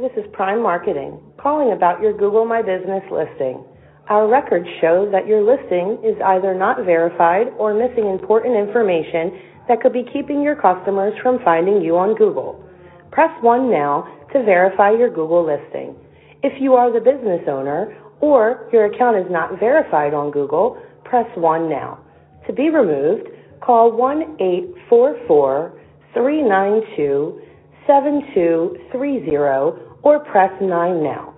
This is Prime Marketing, calling about your Google My Business listing. Our records show that your listing is either not verified or missing important information that could be keeping your customers from finding you on Google. Press 1 now to verify your Google listing. If you are the business owner or your account is not verified on Google, press 1 now. To be removed, call 1-844-392-7230 or press 9 now.